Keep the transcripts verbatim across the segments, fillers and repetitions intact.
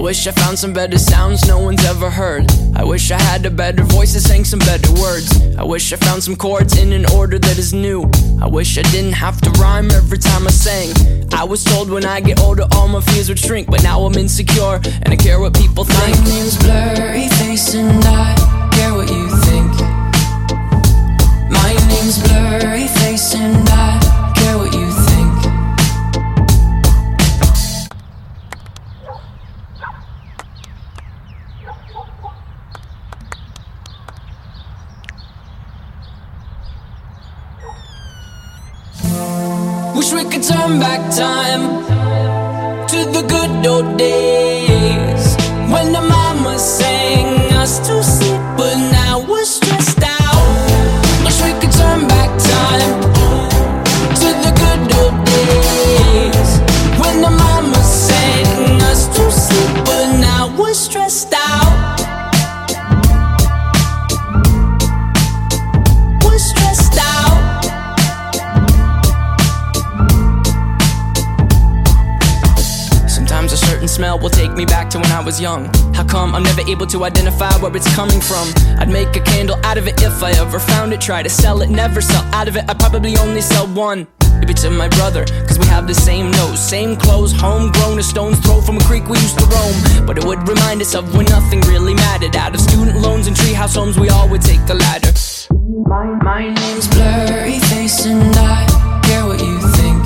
wish I found some better sounds no one's ever heard. I wish I had a better voice that sang some better words. I wish I found some chords in an order that is new. I wish I didn't have to rhyme every time I sang. I was told when I get older all my fears would shrink, but now I'm insecure and I care what people think. My name's Blurryface and I care what you think. My name's Blurryface and I care what you think. Wish we could turn back time to the good old days when the mama sang us to sleep, but now we're stressed out. Wish we could turn back time to the good old days when the mama sang us to sleep, but now we're stressed out. We're stressed out. Sometimes a certain smell will take me back to when I was young. How come I'm never able to identify where it's coming from? I'd make a candle out of it if I ever found it. Try to sell it, never sell out of it. I'd probably only sell one. Maybe to my brother, cause we have the same nose, same clothes, homegrown, a stone's throw from a creek we used to roam. But it would remind us of when nothing really mattered. Out of student loans and treehouse homes, we all would take the ladder. My, my name's Blurryface and I care what you think.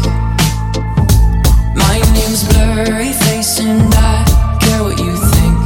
My name's Blurryface and I care what you think.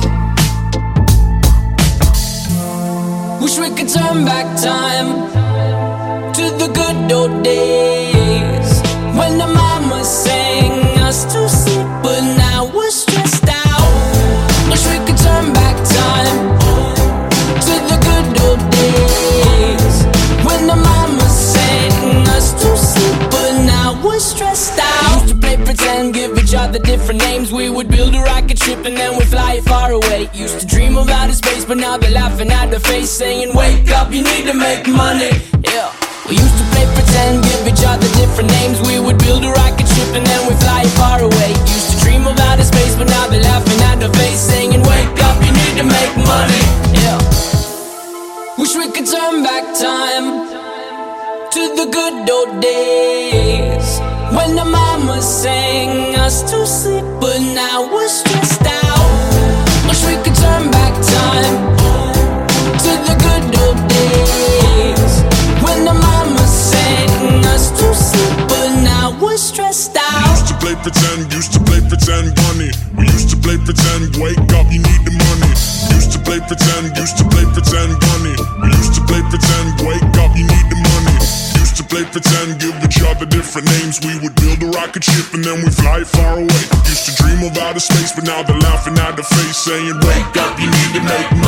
Wish we could turn back time to the good old days when the mama sang us to sleep, but now we're stressed out. Wish we could turn back time to the good old days when the mama sang us to sleep, but now we're stressed out. Used to play pretend, give each other different names. We would build a rocket ship and then we'd fly it far away. Used to dream of outer space, but now they're laughing at the face, saying wake up, you need to make money. Yeah. We used to play pretend, give each other different names. We would build a rocket ship and then we'd fly it far away. Used to dream of outer space, but now they're laughing at the face, saying wake up, you need to make money. Yeah. Wish we could turn back time to the good old days when the mama sang us to sleep, but now we're stressed out. Wish we could turn back time to the good old days when the mama sang us to sleep, but now we're stressed out. We used to play pretend, used to play pretend bunny. We used to play pretend, wake up, you need the money. Used to play pretend, used to play pretend bunny. We used to play pretend, wake up, you need the money. Used to play pretend, give each other different names. We would build a rocket ship and then we fly far away. Used to dream of outer space, but now they're laughing at the face, saying wake up, you need to make money.